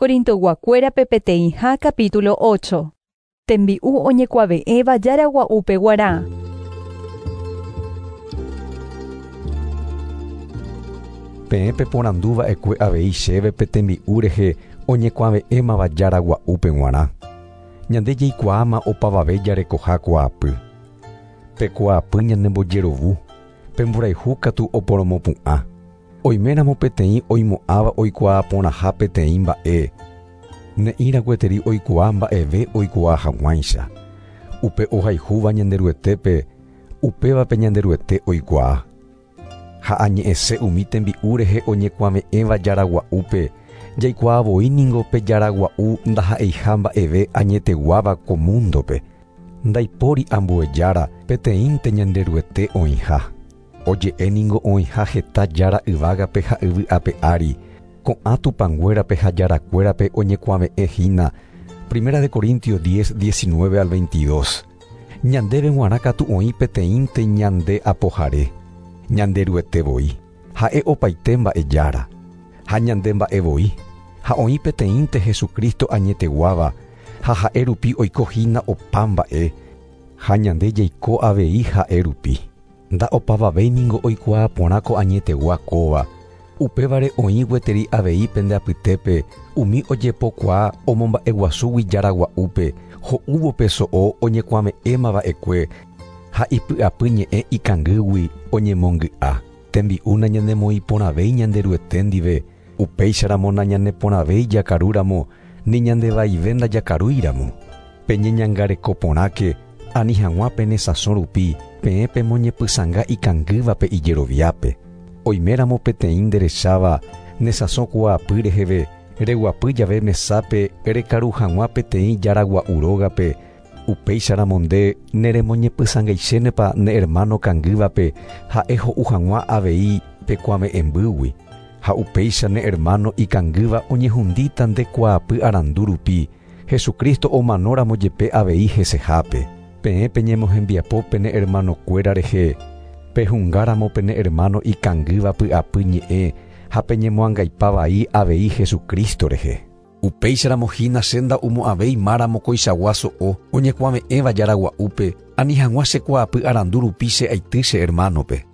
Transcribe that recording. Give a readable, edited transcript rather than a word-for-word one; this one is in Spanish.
Korintoguakuérape peteĩ ha capítulo 8. Tembi'u oñekuaave'ẽ vajaragua'úpe g̃uarã. Peẽpe poranduva'ekue avei chéve pe tembi'u rehe oñekuaave'ẽma vajaragua'úpe g̃uarã. Ñande jaikuaáma opavave jarekoha ko'ápy. Pe ko'ápy ñanembojerovu. Pemborayhu katu oporomopu'ã. Oiméramo peteĩ oimo'ãva oikuaa porãha peteĩ mba'e. Ne'írã gueteri oikuaa mba'eve oikuaa hag̃uáicha. Upe ohayhúva ñanderuetépe, upévape ñanderuete oikuaa. Ha añe'ẽse umi tembi'u rehe oñekuaave'ẽva jaragua'úpe, jaikuaavoíniko pe jaragua'u ndaha'eiha mba'eve añeteguáva ko mundope. Ndaipóri ambuejára peteĩnte ñanderuete oĩha. Oje'éningo oĩha heta jára yvágape ha yvy'ápe ári, ko'ã tupanguérape ha jarakuérape oñekuaave'ẽhína. Primera de Corintios 10, 19 al 22. Ñandéve g̃uarã katu oĩ peteĩnte ñande apohare. Ñanderuetevoi. Ha'e opaite mba'ejára. Ha ñande mba'evoi. Ha oĩ peteĩnte Jesukristo añeteguáva. Ha ha'e rupi oikohína opa mba'e. Ha ñande jaiko avei ha'e rupi. Nda'opavavéiniko oikuaa porã ko añetegua kóva. Upévare oĩ gueteri avei pende apytépe, umi ojepokuaa omomba'eguasúgui jaragua'úpe, ho'úvope so'o oñekuaave'ẽmava'ekue, ha ipy'apy ñe'ẽ ikangýgui oñemongy'a. Tembi'u nañanemoĩ porãvéi ñanderuete ndive, upéicharamo nañaneporãvéi jakarúramo, ni ñandevaive ndajakarúiramo. Peñeñangareko porãke, ani hag̃ua pene sasõ rupi, peẽpe moñepysãnga ikangývape ijeroviápe. Oiméramo peteĩ nderecháva nesasõ kuaapy reheve, reguapy jave mesápe rekaru hag̃ua peteĩ jaragua'u rógape, upéicharamo nde neremoñepysãngaichénepa ne hermano kangývape ha'e ho'u hag̃ua avei pe kuaave'ẽmbýgui. Ha upéicha ne hermano ikangýva oñehundíta nde kuaapy arandu rupi, Jesukristo omanóramo jepe avei hesehápe. Peẽpe ñemohembiapo pene hermanokuéra rehe, pehungáramo pene hermano ikangýva py'apy ñe'ẽ ha peñemoangaipa vai avei Jesukristo rehe. Upéicharamo hína senda omo'ãvéi máramo koichagua so'o oñekuaave'ẽva jaragua'úpe, ani hag̃ua chekuaapy arandu rupi che aity che hermanope.